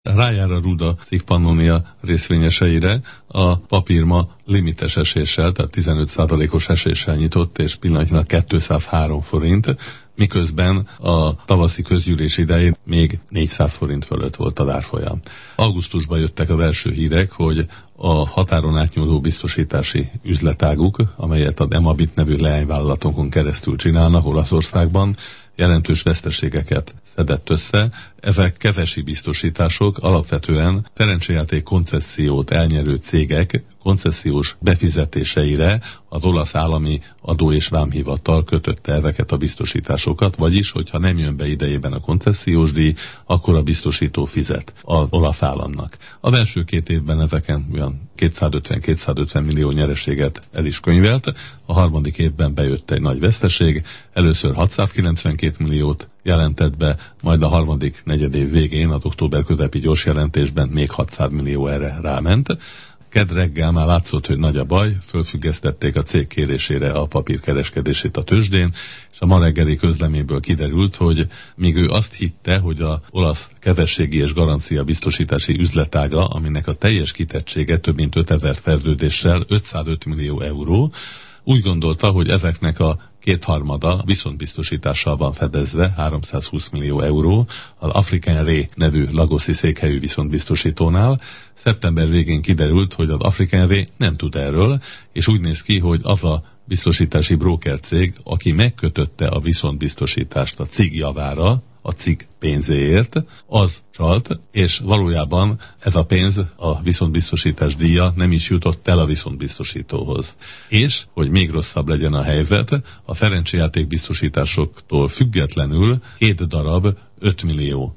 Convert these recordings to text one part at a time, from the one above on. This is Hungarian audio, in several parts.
Rájár a Ruda Cig Pannonia részvényeseire a papír ma limites eséssel, tehát 15%-os eséssel nyitott, és pillanatnyilag 203 forint, miközben a tavaszi közgyűlés idején még 400 forint fölött volt az árfolyam. Augusztusban jöttek az első hírek, hogy a határon átnyúló biztosítási üzletáguk, amelyet az Emabit nevű leányvállalatokon keresztül csinálnak Olaszországban, jelentős veszteségeket szedett össze. Ezek kevesi biztosítások, alapvetően szerencsejáték koncessziót elnyerő cégek koncesziós befizetéseire az olasz állami adó- és vámhivatal kötötte ezeket a biztosításokat, vagyis, hogyha nem jön be idejében a koncesziós díj, akkor a biztosító fizet az olasz államnak. Az első 2 évben ezeken olyan 250 millió nyereséget el is könyvelt, a harmadik évben bejött egy nagy veszteség, először 692 milliót jelentett be, majd a harmadik negyedév végén, az október közepi gyors jelentésben még 600 millió erre ráment. Kedd reggel már látszott, hogy nagy a baj, fölfüggesztették a cég kérésére a papírkereskedését a tőzsdén, és a ma reggeli közleményből kiderült, hogy míg ő azt hitte, hogy az olasz kezességi és garancia biztosítási üzletága, aminek a teljes kitettsége több mint 5000 szerződéssel 505 millió euró, úgy gondolta, hogy ezeknek a 2/3 viszontbiztosítással van fedezve, 320 millió euró, az African Re nevű lagoszi székhelyű viszontbiztosítónál. Szeptember végén kiderült, hogy az African Re nem tud erről, és úgy néz ki, hogy az a biztosítási brókercég, aki megkötötte a viszontbiztosítást a Cig javára, a Cig pénzéért, az csalt, és valójában ez a pénz, a viszontbiztosítás díja nem is jutott el a viszontbiztosítóhoz. És, hogy még rosszabb legyen a helyzet, a szerencsejáték biztosításoktól függetlenül 2 darab 5 millió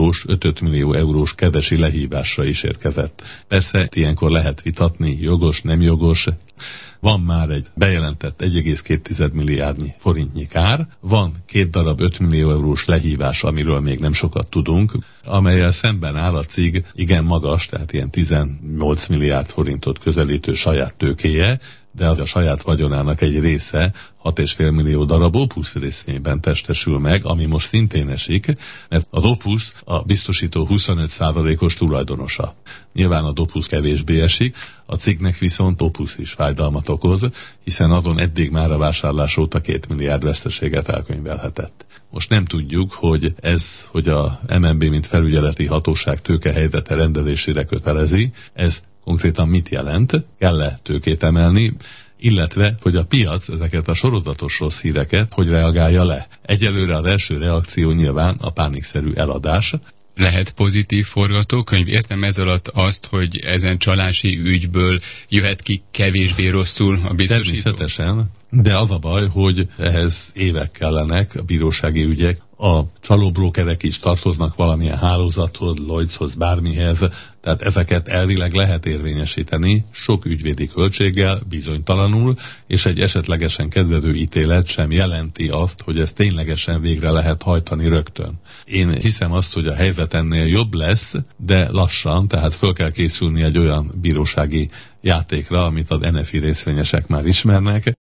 eurós kevesi lehívásra is érkezett. Persze ilyenkor lehet vitatni, jogos, nem jogos. Van már egy bejelentett 1,2 milliárdnyi forintnyi kár, van 2 darab 5 millió eurós lehívás, amiről még nem sokat tudunk, amellyel szemben áll a Cig igen magas, tehát ilyen 18 milliárd forintot közelítő saját tőkéje, de az a saját vagyonának egy része 6,5 millió darab Opus részvényben testesül meg, ami most szintén esik, mert az Opus a biztosító 25%-os tulajdonosa. Nyilván a Opus kevésbé esik, a Cignek viszont Opus is fájdalmat okoz, hiszen azon eddig már a vásárlás óta 2 milliárd veszteséget elkönyvelhetett. Most nem tudjuk, hogy a MNB mint felügyeleti hatóság tőkehelyzete rendelésére kötelezi, ez konkrétan mit jelent, kell-e tőkét emelni, illetve, hogy a piac ezeket a sorozatos rossz híreket hogy reagálja le. Egyelőre az első reakció nyilván a pánikszerű eladás. Lehet pozitív forgatókönyv? Értem ez alatt azt, hogy ezen csalási ügyből jöhet ki kevésbé rosszul a biztosító? Természetesen, de az a baj, hogy ehhez évek kellenek, a bírósági ügyek. A csalóbrókerek is tartoznak valamilyen hálózathoz, Lloydshoz, bármihez, tehát ezeket elvileg lehet érvényesíteni, sok ügyvédi költséggel, bizonytalanul, és egy esetlegesen kedvező ítélet sem jelenti azt, hogy ezt ténylegesen végre lehet hajtani rögtön. Én hiszem azt, hogy a helyzet ennél jobb lesz, de lassan, tehát föl kell készülni egy olyan bírósági játékra, amit az NFI részvényesek már ismernek.